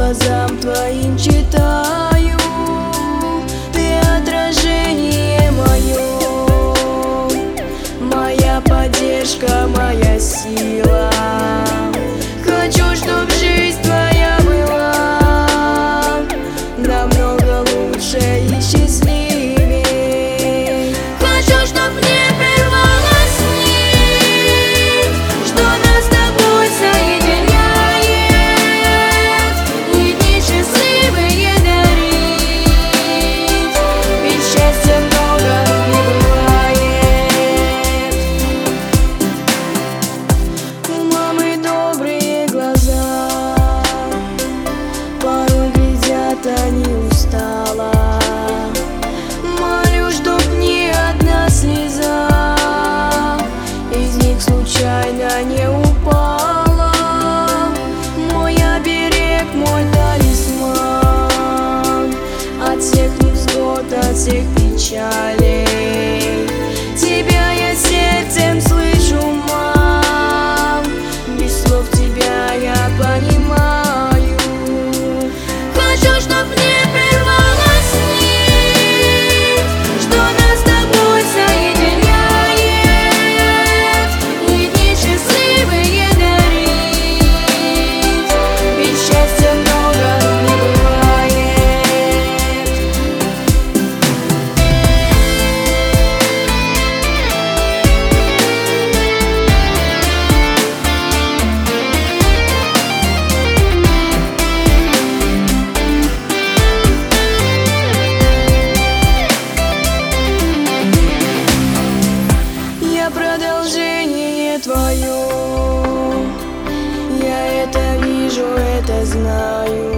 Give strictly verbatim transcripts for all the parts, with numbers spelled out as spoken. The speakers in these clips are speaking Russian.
глазам твоим читаю, ты отражение мое, моя поддержка, моя сила. Хочу, чтоб жизнь твоя была намного лучше и счастливее. Хочу, чтоб мне прервалась нить, что нас с тобой соединяет, и дни счастливые дарить, ведь счастья много не бывает. У мамы добрые глаза, порой глядят они устало. Молю, чтоб ни одна слеза из них случайно не упала. Мой оберег, мой талисман от всех невзгод, от всех печалей. Тебя я сердцем слышу, мам, без слов тебя я понимаю. Хочу, чтоб мне прервалась нить, что нас с тобой соединяет, и дни счастливые дарить, ведь счастья много не бывает. Я продолжение твое, я это вижу, это знаю.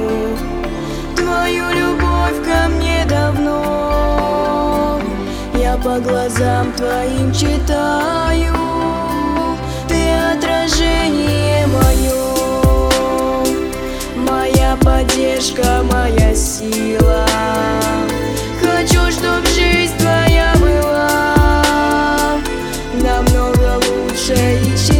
Твою любовь ко мне давно я по глазам твоим читаю, ты отражение мое, моя поддержка, моя сила. Хочу, чтоб жизнь твоя была намного лучше и счастливее.